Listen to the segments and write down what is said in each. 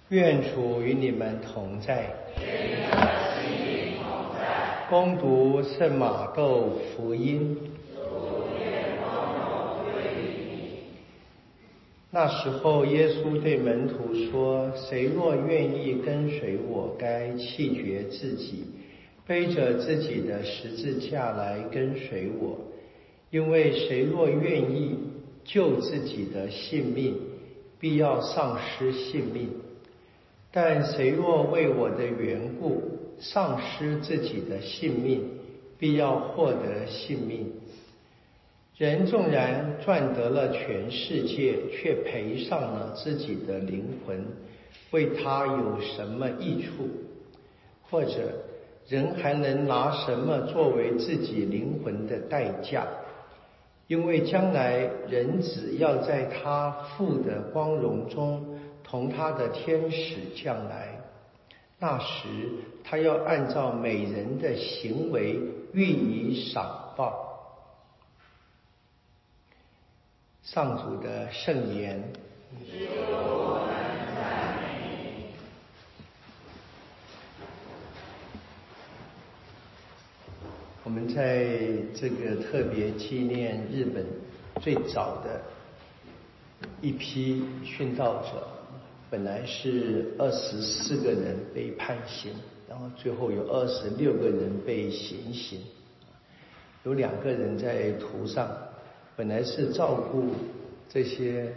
愿主与你们同在。恭读圣马窦福音。那时候，耶稣对门徒说：“谁若愿意跟随我，该弃绝自己，背着自己的十字架来跟随我。因为谁若愿意救自己的性命，必要丧失性命。但谁若为我的缘故丧失自己的性命，必要获得性命。人纵然赚得了全世界，却赔上了自己的灵魂，为他有什么益处？或者人还能拿什么作为自己灵魂的代价？因为将来人子要在他父的光荣中同他的天使降来，那时他要按照每人的行为予以赏报。”上主的圣言。我们在这个特别纪念日本最早的一批殉道者，本来是24个人被判刑，然后最后有26个人被行刑，有2个人在途上。本来是照顾这些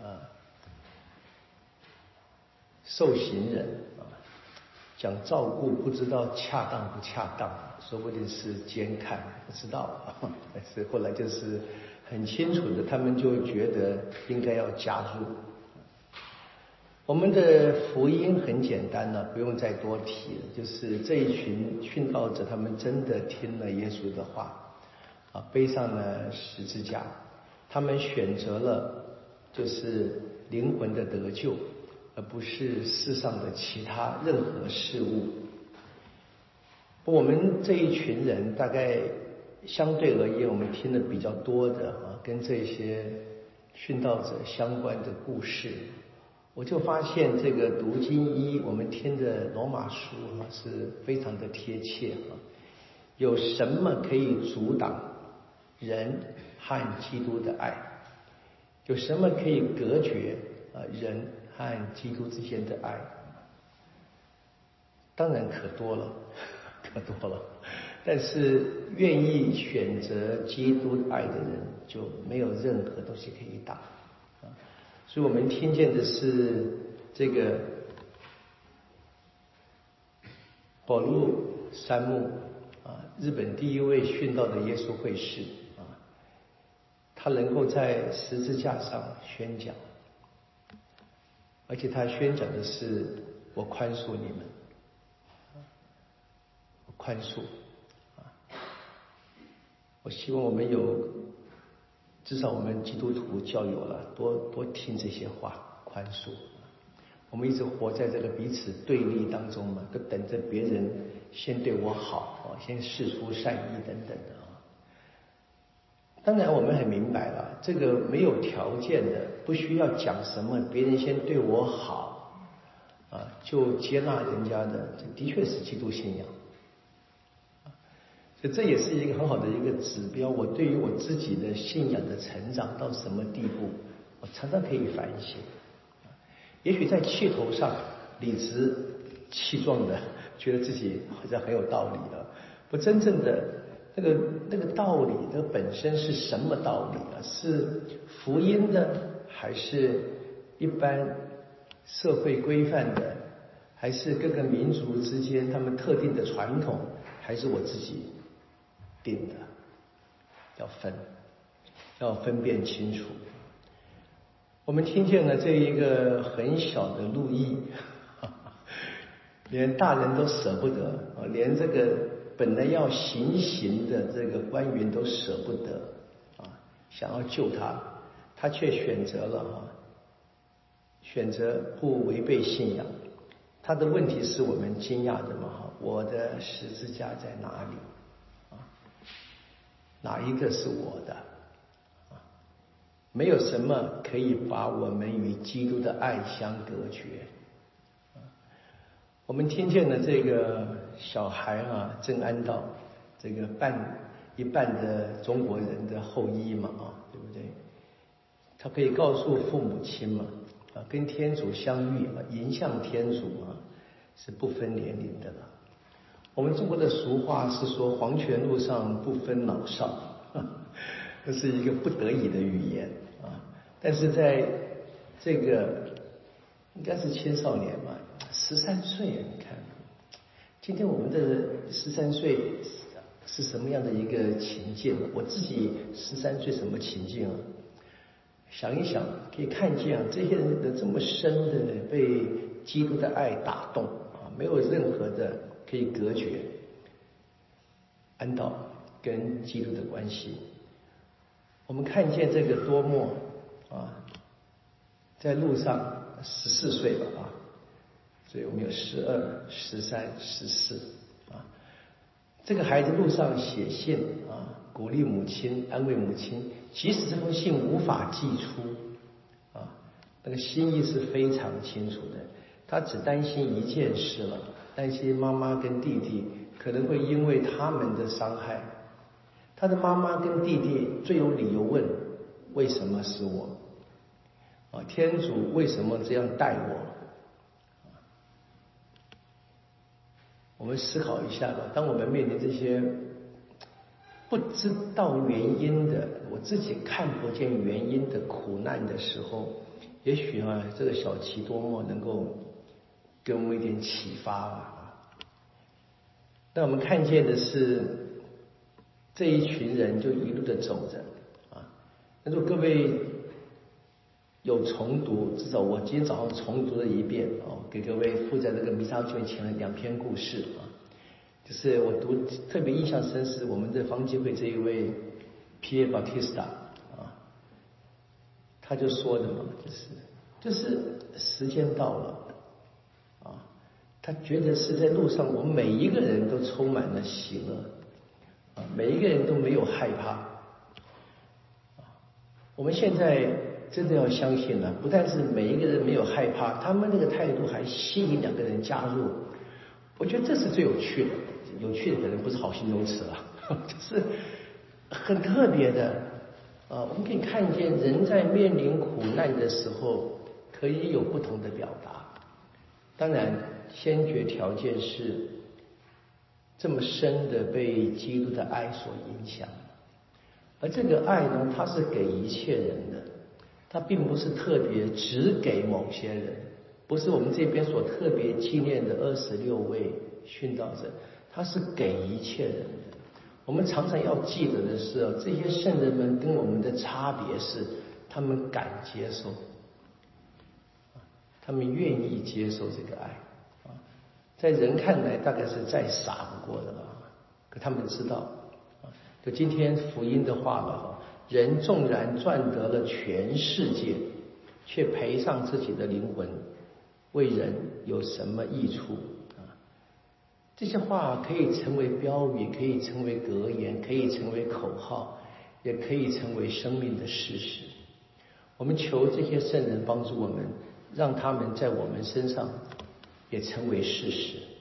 受刑人讲照顾不知道恰当不恰当，说不定是监看，不知道。但是后来就是很清楚的，他们就觉得应该要加入。我们的福音很简单了，不用再多提了，就是这一群殉道者，他们真的听了耶稣的话。背上了十字架，他们选择了就是灵魂的得救，而不是世上的其他任何事物。我们这一群人大概相对而言，我们听的比较多的跟这些殉道者相关的故事，我就发现这个读经一我们听的罗马书是非常的贴切。有什么可以阻挡人和基督的爱？有什么可以隔绝人和基督之间的爱？当然可多了，可多了。但是愿意选择基督爱的人，就没有任何东西可以挡。所以我们听见的是这个保禄山木日本第一位殉道的耶稣会士他能够在十字架上宣讲，而且他宣讲的是我宽恕你们，我宽恕我希望我们至少我们基督徒教友了，多听这些话，宽恕。我们一直活在这个彼此对立当中嘛，都等着别人先对我好先释出善意等等的当然我们很明白了，这个没有条件的，不需要讲什么别人先对我好就接纳人家的，这的确是基督信仰所以这也是一个很好的一个指标，我对于我自己的信仰的成长到什么地步，我常常可以反省。也许在气头上理直气壮的觉得自己好像很有道理不真正的那个道理的本身是什么道理是福音的，还是一般社会规范的，还是各个民族之间他们特定的传统，还是我自己定的？要分辨清楚。我们听见了这一个很小的路易连大人都舍不得连这个本来要行刑的这个官员都舍不得想要救他，他却选择了选择不违背信仰。他的问题是我们惊讶的嘛？我的十字架在哪里哪一个是我的没有什么可以把我们与基督的爱相隔绝我们听见了这个小孩啊，正安道这个一半的中国人的后裔嘛，对不对？他可以告诉父母亲嘛，跟天主相遇迎向天主是不分年龄的了。我们中国的俗话是说黄泉路上不分老少，这是一个不得已的语言但是在这个应该是青少年嘛，13岁你看今天我们的13岁是什么样的一个情境？我自己13岁什么情境想一想，可以看见这些人的这么深的被基督的爱打动没有任何的可以隔绝安道跟基督的关系。我们看见这个多默在路上14岁吧所以我们有12、13、14这个孩子路上写信鼓励母亲，安慰母亲，即使这封信无法寄出那个心意是非常清楚的。他只担心一件事了，担心妈妈跟弟弟可能会因为他们的伤害。他的妈妈跟弟弟最有理由问：为什么是我？天主为什么这样待我？我们思考一下吧，当我们面临这些不知道原因的，我自己看不见原因的苦难的时候，也许这个小齐多默能够给我们一点启发那我们看见的是这一群人就一路的走着那如果各位有重读，至少我今天早上重读了一遍给各位附在这个弥撒卷前的2篇故事就是我特别印象深是我们的方济会这一位皮耶巴提斯塔他就说的嘛，就是时间到了他觉得是在路上我们每一个人都充满了喜乐每一个人都没有害怕我们现在真的要相信了，不但是每一个人没有害怕，他们那个态度还吸引2个人加入。我觉得这是最有趣的，有趣的可能不是好形容词了，就是很特别的我们可以看见人在面临苦难的时候可以有不同的表达。当然先决条件是这么深的被基督的爱所影响，而这个爱呢，它是给一切人的，它并不是特别只给某些人，不是我们这边所特别纪念的26位殉道者，它是给一切人的。我们常常要记得的是这些圣人们跟我们的差别是他们敢接受，他们愿意接受这个爱在人看来大概是再傻不过的了，可他们知道就今天福音的话了人纵然赚得了全世界，却赔上自己的灵魂，为人有什么益处这些话可以成为标语，可以成为格言，可以成为口号，也可以成为生命的事实。我们求这些圣人帮助我们，让他们在我们身上也成为事实。